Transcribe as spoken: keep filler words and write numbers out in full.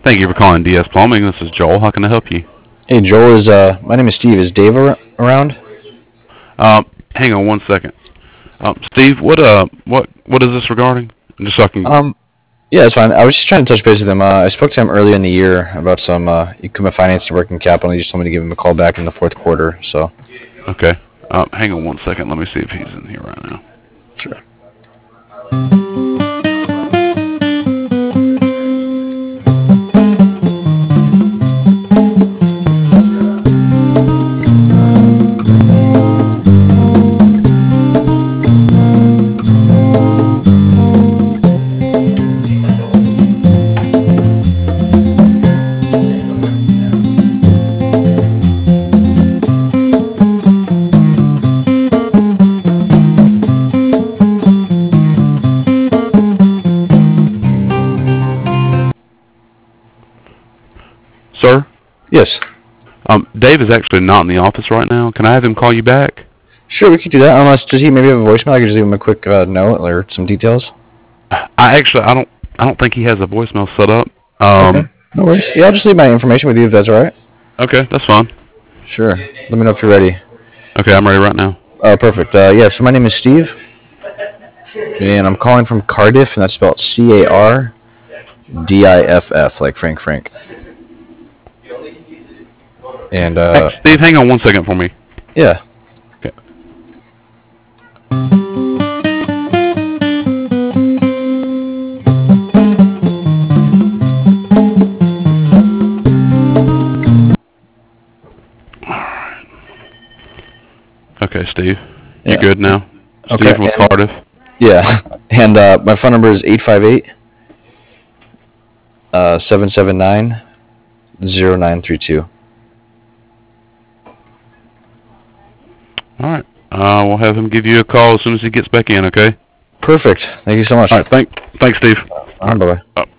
Thank you for calling D S Plumbing. This is Joel. How can I help you? Hey, Joel, is uh, my name is Steve. Is Dave ar- around? Um, hang on one second. Um, Steve, what uh, what what is this regarding? Just so I can. Um, yeah, it's fine. I was just trying to touch base with him. Uh, I spoke to him earlier in the year about some uh, equipment finance and working capital. He just told me to give him a call back in the fourth quarter. So, Okay. Um, hang on one second. Let me see if he's in here right now. sure. Sir, Yes. um, Dave is actually not in the office right now. Can I have him call you back? Sure, we could do that. Unless does he maybe have a voicemail? I could just leave him a quick uh, note or some details. I actually, I don't, I don't think he has a voicemail set up. Okay. Um, No worries. Yeah, I'll just leave my information with you if that's all right. okay, that's fine. Sure. Let me know if you're ready. Okay, I'm ready right now. Uh, perfect. Uh, yeah. So my name is Steve, and I'm calling from Cardiff, and that's spelled C A R D I F F, like Frank Frank. And uh, Hey, Steve, hang on one second for me. yeah. Okay. Okay, Steve. You Yeah. good now? Okay. Steve with And, Cardiff. yeah. And uh, my phone number is eight five eight uh seven seven nine zero nine three two. All right. Uh, we'll have him give you a call as soon as he gets back in. Okay. Perfect. Thank you so much. All right. Thank, thanks, Steve. Uh, bye bye. Uh,